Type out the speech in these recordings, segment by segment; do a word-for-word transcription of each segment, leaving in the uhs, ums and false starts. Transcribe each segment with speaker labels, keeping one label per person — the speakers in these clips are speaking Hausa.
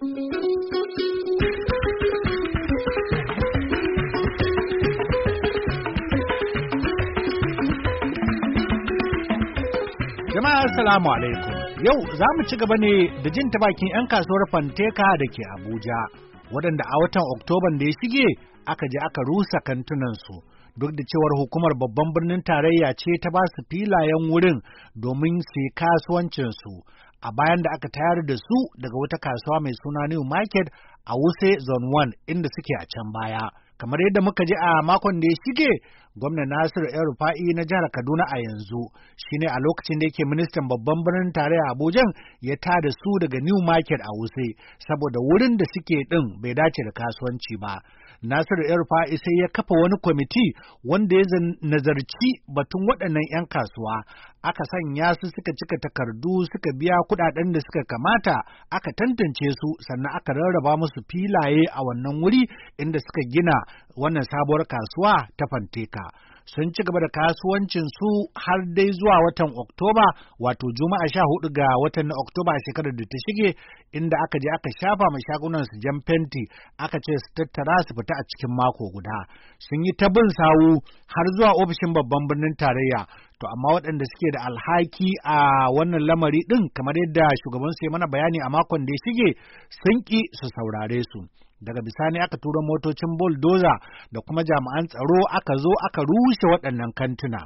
Speaker 1: Jama'a assalamu alaikum. Yau za mu ci gaba ne da jin ta bakin 'yan kasuwar Fanteka da ke Abuja, waɗanda a watan Oktoban da ya shige aka je aka rusa kantunansu, duk da cewar hukumar babban birnin tarayya ce ta ba su filayen wurin domin su yi kasuwancinsu, a bayan da aka tayar da su daga wata kasuwa mai suna New Market a Wuse Zone one inda suke a can baya. Kamar yadda muka ji a makon da ya shige, gwamnan Nasiru El Rufa'i na jihar Kaduna a yanzu shine a lokacin da yake ministan babban birnin tarayya Abuja ya tada su daga New Market a Wuse saboda wurin da suke din bai dace da kasuwanci ba. Nasiru El Rufa'i sai ya kafa wani kwamiti wanda ya nazarci batun waɗannan 'yan kasuwa, aka sanya su suka cika takardu suka biya kuɗaɗen da suka kamata, aka tantance su sannan aka rarraba musu filaye a wannan wuri inda suka gina wannan sabuwar kasuwa ta Fanteka. Sun ci gaba da kasuwancin su har dai zuwa watan Oktoba, wato Juma'a sha hudu ga watan na Oktoba a shekarar da ta shige, inda aka je aka shafa ma shagunan su jan fenti, aka ce su tattara su fita a cikin mako guda. Sun yi ta bin sawu har zuwa ofishin babban birnin tarayya. To amma waɗanda suke da alhaki a wannan lamari ɗin, kamar yadda shugaban su ya mana bayani a makon da ya shige, sun ƙi su saurare su. Daga bisani aka tura motocin bulldozer da kuma jami'an tsaro aka zo aka rushe waɗannan kantuna.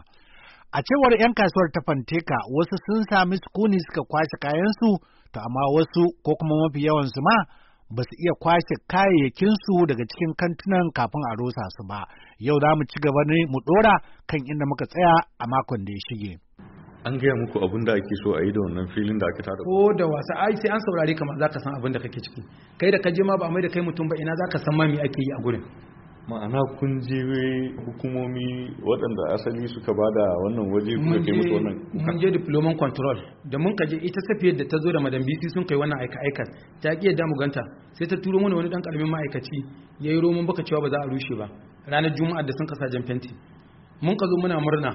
Speaker 1: A cewar 'yan kasuwar ta Fanteka, wasu sun sami sukuni suka kwashe kayansu, to amma wasu ko kuma mafi yawansu ma ba su iya kwashe kayayyakinsu daga cikin kantunan kafin a rusa su ba. Yau za mu ci gaba ne mu ɗora kan inda muka tsaya a makon da ya shige.
Speaker 2: An gaya muku abin da ake so a yi da wannan filin da aka tada
Speaker 3: ko da wasa ai sai an saurare ka ma zaka san abin da kake ciki. Kai da ka je ma ba mai da kai mutum ba, ina zaka san ma me ake yi a gurin.
Speaker 2: Ma'ana kun je hukumomi waɗanda asali suka bada wannan waje kuka kai musu wannan.
Speaker 3: Mun je diploman control da mun kaje ita safiyar da ta zo da madam B C sun kai wannan aika aikan ta ki yadda mu ganta, sai ta turo mana wani dan karamin ma'aikaci yayi roman baka cewa ba za a rushe ba ranar Juma'a da sun kasa jan fenti. Mun ka zo muna murna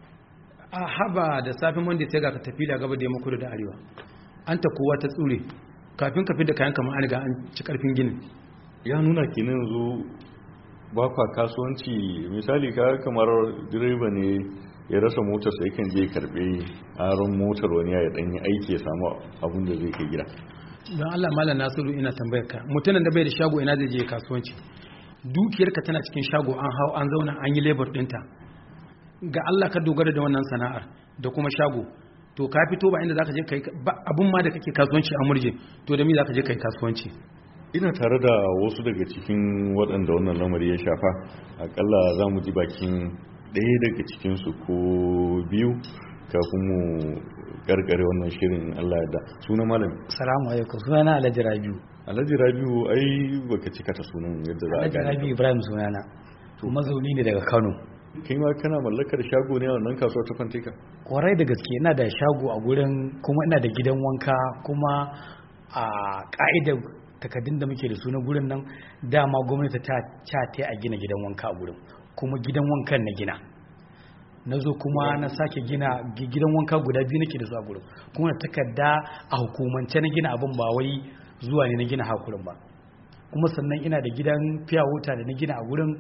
Speaker 3: a haba da safin wanda sai ga ka tafi da gaba da yamma kudu da arewa, an ta kowa ta tsure kafin ka da kayan kamar an riga an ci karfin ginin.
Speaker 2: Ya nuna kenan yanzu ba kwa kasuwanci. Misali ka kamar direba ne ya rasa motar sai kan je karbe aron motar wani ya dan yi aiki ya samu abin da zai kai gida.
Speaker 3: Don Allah Malam Nasiru ina tambayar ka, mutumin da bai da shago ina zai je kasuwanci? Dukiyarka tana cikin shago, an hau an zauna an yi labor ɗinta. Ga Allah ka dogara da wannan sana'ar da kuma shago, to ka fito ba inda zaka je kai abun ma da kake kasuwanci a murje, to da me zaka je kai kasuwanci?
Speaker 2: Ina tare da wasu daga cikin waɗanda wannan lamari ya shafa, akalla za mu ji bakin ɗaya daga cikinsu ko biyu kafin mu karkare wannan shirin Allah ya da. Suna malam.
Speaker 4: Assalamu alaikum. Sunana Alhaji Rabiu.
Speaker 2: Alhaji Rabiu ai baka cika ta sunan yadda za a gane.
Speaker 4: Alhaji Rabiu Ibrahim sunana. To mazauni ne daga Kano.
Speaker 2: Kai ma kana mallakar shago ne a wannan kasuwar ta Fanteka?
Speaker 4: Kwarai da gaske ina da shago a gurin, kuma ina da gidan wanka, kuma a ka'idar takardun da muke da su na gurin nan dama gwamnati ta ta a gina gidan wanka a gurin, kuma gidan wankan na gina na zo kuma na sake gina gidan wanka guda biyu nake da su a gurin, kuma na takarda a hukumance na gina abin, ba wai zuwa ne na gina hakurin ba. Kuma sannan ina da gidan fiya wuta da na gina a gurin,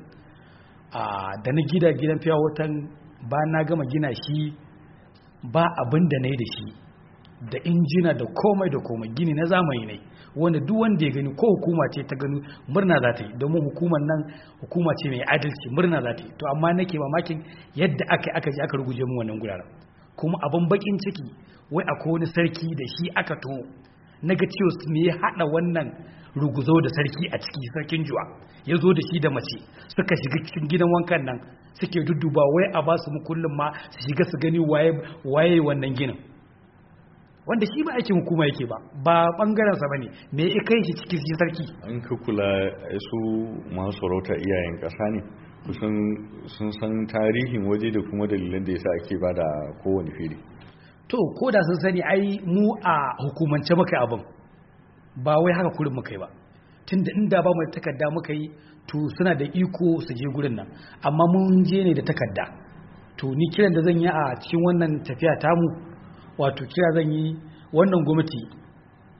Speaker 4: da na gida gidan fiya wutan ba na gama gina shi ba abin da na yi da shi, da injina da komai da komai, gini na zamani ne wanda duk wanda ya gani ko hukuma ce ta gani murna za ta yi, domin hukumar nan hukuma ce mai adalci, murna za ta yi. To amma nake mamakin yadda aka aka je aka ruguje mu wannan guraren, kuma abin bakin ciki wai akwai wani sarki da shi aka to naga cewa su ne ya hada wannan ruguzo da sarki a ciki, sarkin juwa ya zo da shi da mace suka shiga cikin gidan wankan nan suke dudduba wai a ba su mu kullum ma su shiga su gani waye waye wannan ginin, wanda shi ba aikin hukuma yake ba ba bangaren sa bane, me ya kai shi cikin shi sarki.
Speaker 2: An ka kula su masu sarauta iyayen kasa ne, kusan sun san tarihin waje da kuma dalilan da yasa ake bada kowane fili.
Speaker 4: To ko da sun sani ai mu a hukumance muka abin, ba wai haka kurin muka yi ba, tunda inda ba mu da takarda muka yi to suna da iko su je gurin nan, amma mun je ne da takarda. To ni kiran da zan yi a cikin wannan tafiya tamu, wato kira zan yi wannan gwamnati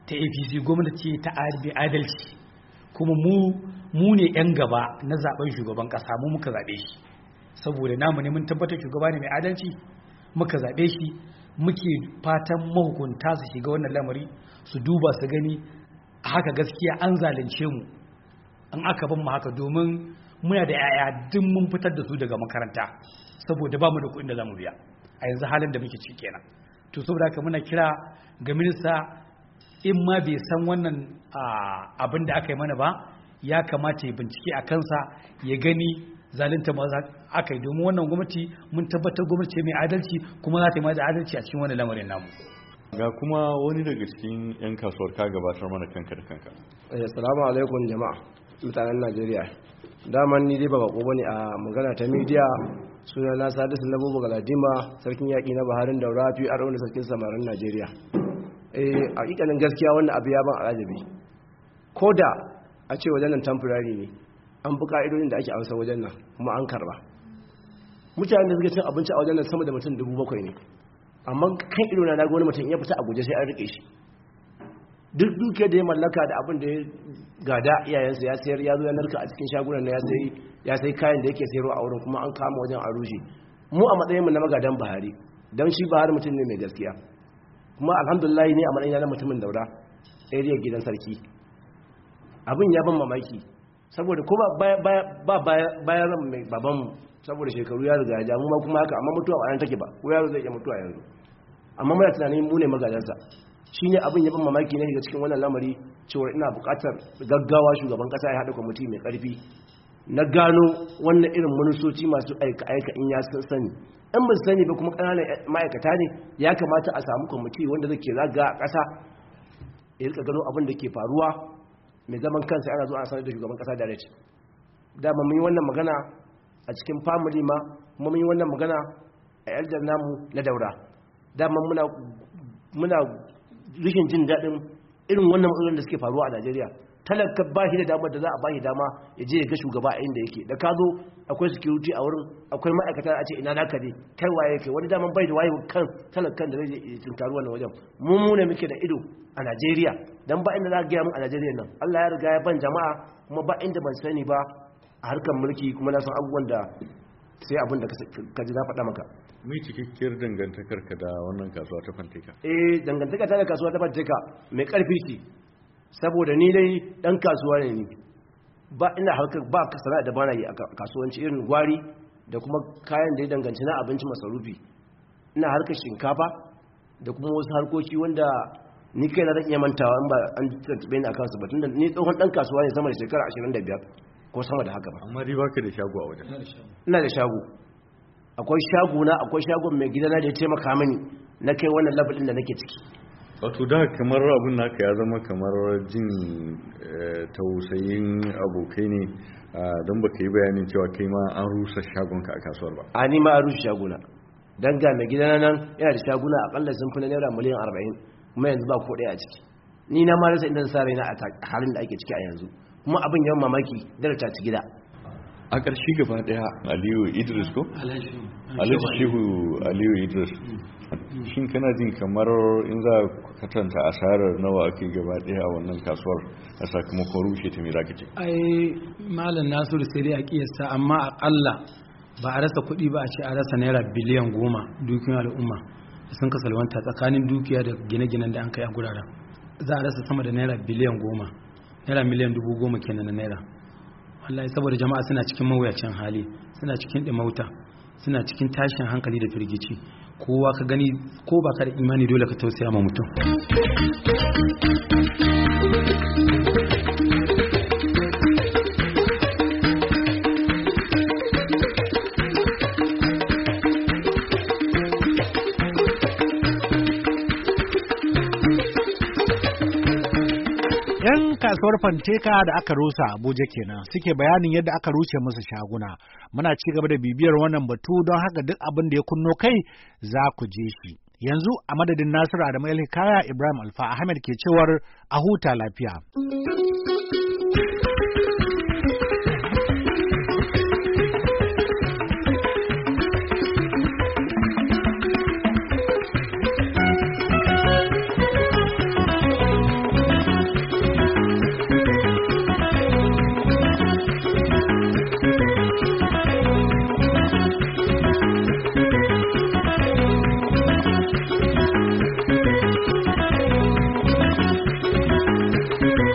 Speaker 4: ta A P C gwamnati ta adalci kuma mu mu ne yan gaba na zaben shugaban kasa mu muka zabe shi saboda namu ne mun tabbatar shugaba ne mai adalci muka zabe shi muke fatan mahukunta su shiga wannan lamari su duba su gani a haka gaskiya an zalunce mu an aka ban mu haka domin muna da yaya duk mun fitar da su daga makaranta saboda ba mu da kuɗin da zamu biya a yanzu halin da muke ciki kenan to saboda haka muna kira ga minista in ma bai san wannan abin da aka yi mana ba ya kamata ya bincike a kansa ya gani zalunta ma aka yi domin wannan gwamnati mun tabbatar gwamnati mai adalci kuma za ta yi ma da adalci a cikin wannan lamarin namu.
Speaker 2: Ga kuma wani daga cikin 'yan kasuwar ka gabatar mana kanka da kanka.
Speaker 5: Assalamu alaikum jama'a mutanen Najeriya. Daman ni dai ba bako bane a magana ta media, suna na Sadisu Labubu Galadima, sarkin yaƙi na Baharin Daura fi a raunin sarkin samarin Najeriya. Eh hakikanin gaskiya wannan abu ya ban alajabi. Koda a ce wajen nan temporary ne, an bi ka'idodin da ake amsa wajen nan kuma an karba. Mutanen da suke cin abinci a wajen nan sama da mutum dubu bakwai ne. Amma kan ido na ga wani mutum ya fita a guje sai an rike shi. Duk dukiyar da ya mallaka da abin da ya gada iyayensa ya sayar ya zo ya narka a cikin shagunan ya sai ya sai kayan da yake sayarwa a wurin kuma an kama wajen a rushe. Mu a matsayin mu na magadan Buhari, dan shi Buhari mutum ne mai gaskiya. Kuma alhamdulillah ne a matsayin na mutumin Daura, area gidan sarki. Abin ya ban mamaki saboda ko ba ba bayan mai baban mu saboda shekaru ya riga ya ja mu ma kuma haka amma mutuwa ba an take ba ko yaro zai iya mutuwa yanzu amma muna tunanin mu ne magadansa shine abin ya ban mamaki ne daga cikin wannan lamari cewa ina buƙatar gaggawa shugaban kasa ya hada kwamiti mai ƙarfi na gano wannan irin manusoci masu aika aika in ya sani in ba sani ba kuma ƙananan ma'aikata ne ya kamata a samu kwamiti wanda zai ke zaga a ƙasa ya rika gano abin da ke faruwa mai zaman kansa ana zuwa a sanar da shugaban kasa direct dama mun yi wannan magana a cikin family ma kuma mun yi wannan magana a elder namu na Daura dama muna muna rishin jin daɗin irin wannan matsalolin da suke faruwa a Najeriya talaka ba shi da damar da za a ba shi dama ya je ya ga shugaba a inda yake da ka zo akwai security a wurin akwai ma'aikata a ce ina naka ne kai waye kai wani daman bai da waye kan talakan da zai tunkaru wannan wajen mu mu ne muke da ido a Najeriya dan ba inda za ka gaya mun a Najeriya nan Allah ya riga ya ban jama'a kuma ba inda ban sani ba a harkar mulki kuma na san abubuwan da sai abin da ka ji na faɗa maka.
Speaker 2: Mai cikakkiyar dangantakar ka da wannan kasuwa ta Fanteka?
Speaker 5: Eh dangantaka ta da kasuwa ta Fanteka mai ƙarfi ce saboda ni dai dan kasuwa ne ni ba ina harkar ba sana'a da bana yi a kasuwanci irin gwari da kuma kayan da ya danganci na abinci masarufi ina harkar shinkafa da kuma wasu harkoki wanda ni kai na zan iya mantawa in ba an tattabe ni akan su ba tunda ni tsohon dan kasuwa ne sama da shekara ashirin da biyar ko sama da haka ba.
Speaker 2: Amma dai baka da shago a wajen?
Speaker 5: Ina da shago. Akwai shago na akwai shagon mai gidana da ya taimaka mini na kai wannan level din da nake ciki.
Speaker 2: Wato da kamar abin naka ya zama kamar jin tausayin abokai ne don baka yi bayanin cewa kai ma an rusa shagonka a kasuwar ba.
Speaker 5: A ni ma an rusa shagona. Dan ga mai gidana nan yana da shaguna akalla sun fi na naira miliyan arba'in kuma yanzu ba ko ɗaya a ciki. Ni na ma rasa inda sa raina a halin da ake ciki a yanzu. Kuma abin yawan mamaki dare ta ci gida.
Speaker 2: A ƙarshe gaba ɗaya Aliyu Idris ko? Alhaji Shehu Aliyu Idris. Shin kana jin kamar in za ku katanta asarar nawa ake gaba ɗaya a wannan kasuwar a sakamakon rushe ta mira kace?
Speaker 3: Ai Malam Nasiru sai dai a kiyasta amma aƙalla ba a rasa kuɗi ba a ce a rasa naira biliyan goma dukiyar al'umma sun kasalwanta tsakanin dukiya da gine-ginen da an kai a guraren. Za a rasa sama da naira biliyan goma. Naira miliyan dubu goma kenan na naira wallahi saboda jama'a suna cikin mawuyacin hali suna cikin ɗimauta suna cikin tashin hankali da firgici kowa ka gani ko ba ka da imani dole ka tausaya ma mutum.
Speaker 1: kasuwar Fanteka da aka rusa Abuja kenan suke bayanin yadda aka rushe musu shaguna. Muna ci gaba da bibiyar wannan batu don haka duk abin da ya kunno kai za ku je shi. Yanzu a madadin Nasiru Adamu Hikaya, Ibrahim Alfa Ahmed ke cewar a huta lafiya.
Speaker 6: Thank you.